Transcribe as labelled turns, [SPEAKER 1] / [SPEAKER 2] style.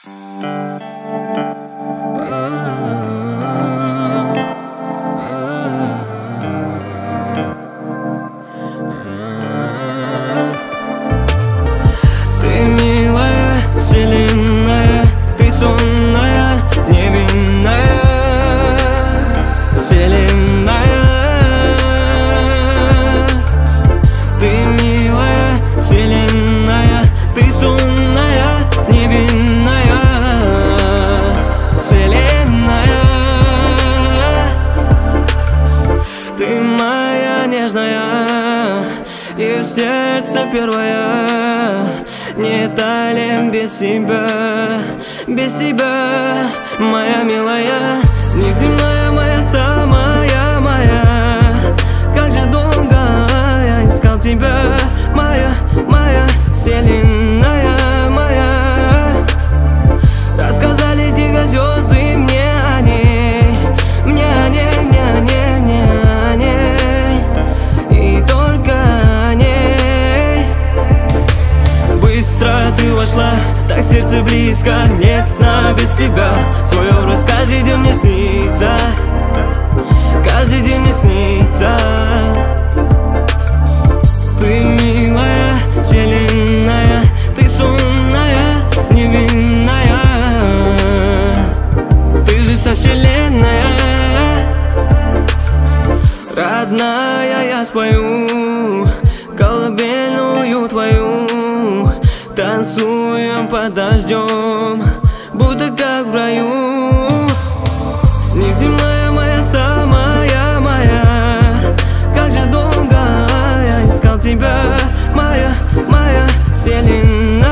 [SPEAKER 1] Ты милая, вселенная, ты сонная, невинная, вселенная. Ты милая, вселенная, ты сонная, невинная, вселенная. Ты моя нежная и в сердце первая. Не талим без себя, моя милая, неземная, моя самая моя. Как же долго я искал тебя, моя вселенная моя. Рассказали тихо звезды мне о ней, мне о ней, мне о ней, мне о ней, и только о ней. Быстро ты вошла, так сердце близко, нет сна без тебя. Твой образ каждый день мне снится, каждый день мне снится. Ты милая, вселенная, ты сонная, невинная, ты же вся вселенная. Родная, я спою колыбельную твою, танцуем под дождем, будто как в раю. Неземная, моя самая моя. Как же долго я искал тебя, моя вселенная.